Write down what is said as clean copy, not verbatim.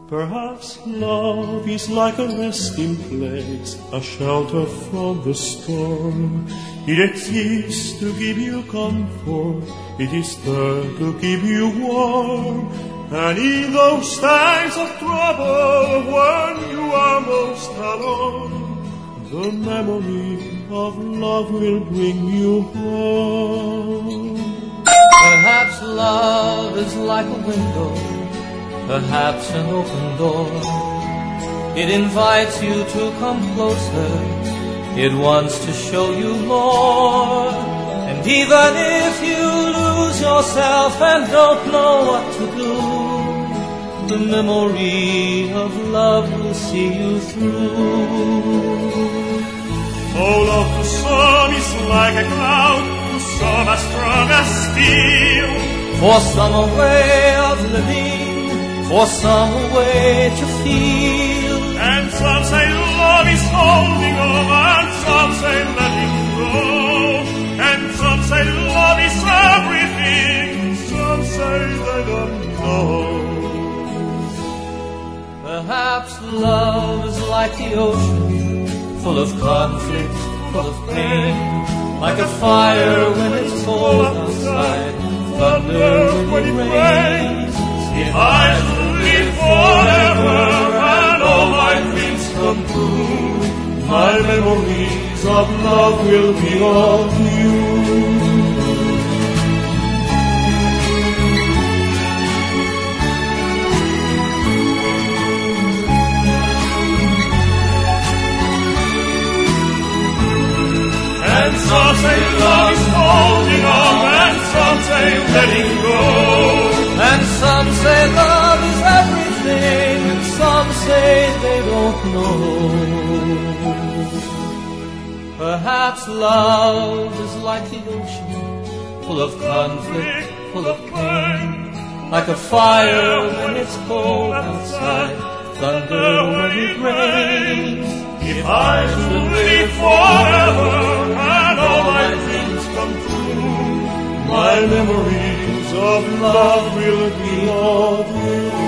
Perhaps love is like a resting place, a shelter from the storm. It exists to give you comfort, it is there to keep you warm. And in those times of trouble, when you are most alone, the memory of love will bring you home. Perhaps love is like a window, perhaps an open door. It invites you to come closer, it wants to show you more. And even if you lose yourself and don't know what to do, the memory of love will see you through. Oh, love to some is like a cloud, to some as strong as steel. For some a way of living, for some a way to feel. And some say love is holding on, and some say letting go. And some say love is everything, some say they don't know. Perhaps love is like the ocean, full of conflict, full of pain. Like a fire when it's cold outside, thunder when it rains. If I live forever and all my dreams come true, my memories of love will be of you. And some say love is holding on, and some say letting go. And some say love is everything, and some say they don't know. Perhaps love is like the ocean, full of conflict, full of pain. Like a fire when it's cold outside, thunder when it rains. If I should live forever and all my dreams come true, my memories of love will be of you.